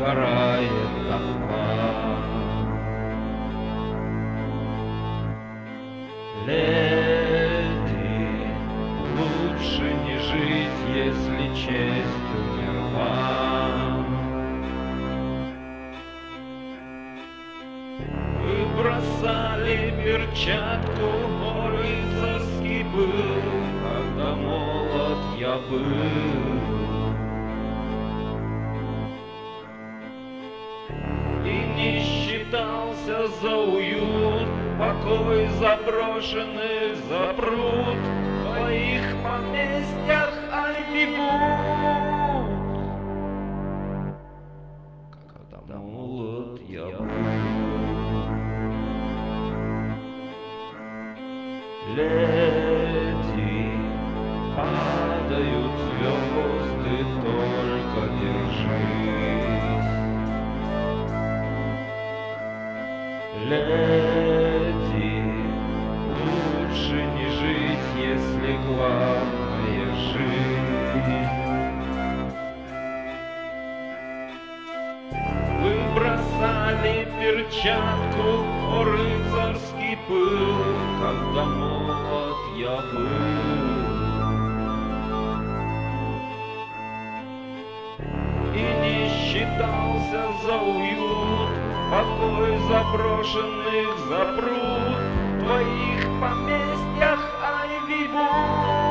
сгорает дотла. Леди, лучше не жить, если честь умерла. Вы бросали перчатку, о, рыцарский был, когда молод я был. И не считался за уют, покой заброшенных запрут, в твоих поместьях бегут. Когда молод я был. Леди, падают звезды, только держись. Леди, лучше не жить, если главное жизнь. Вы бросали перчатку, о, рыцарский пыл, когда молод я был. И не считался за уют, покой заброшенных запрут, в твоих поместьях бегут.